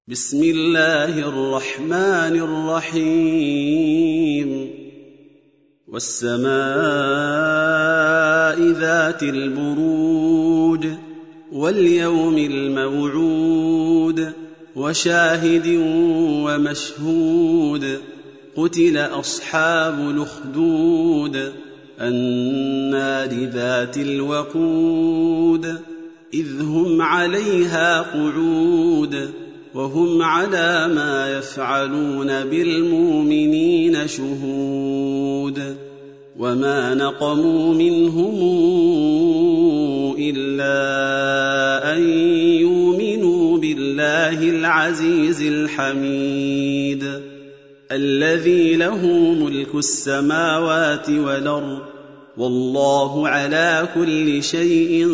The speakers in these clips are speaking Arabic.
بسم الله الرحمن الرحيم والسماء ذات البروج واليوم الموعود وشاهد ومشهود قتل أصحاب الأخدود النار ذات الوقود إذ هم عليها قعود وهم على ما يفعلون بالمؤمنين شهود وما نقموا منهم إلا أن يؤمنوا بالله العزيز الحميد الذي له ملك السماوات والأرض والله على كل شيء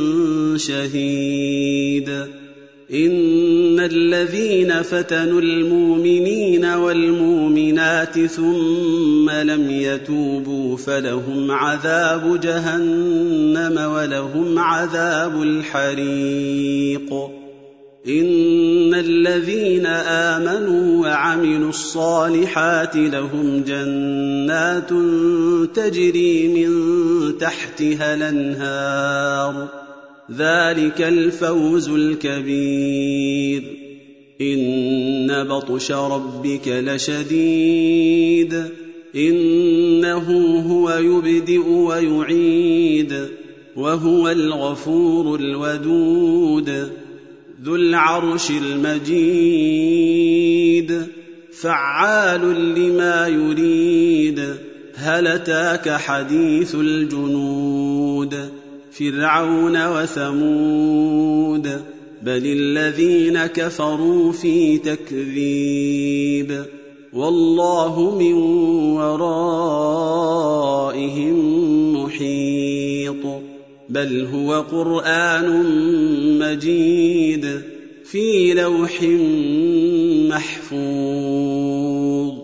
شهيد إن الذين فتنوا المؤمنين والمؤمنات ثم لم يتوبوا فلهم عذاب جهنم ولهم عذاب الحريق إن الذين آمنوا وعملوا الصالحات لهم جنات تجري من تحتها الأنهار ذلك الفوز الكبير إن بطش ربك لشديد إنه هو يبدئ ويعيد وهو الغفور الودود ذو العرش المجيد فعال لما يريد هل أتاك حديث الجنود فرعون وثمود بل الذين كفروا في تكذيب والله من ورائهم محيط بل هو قرآن مجيد في لوح محفوظ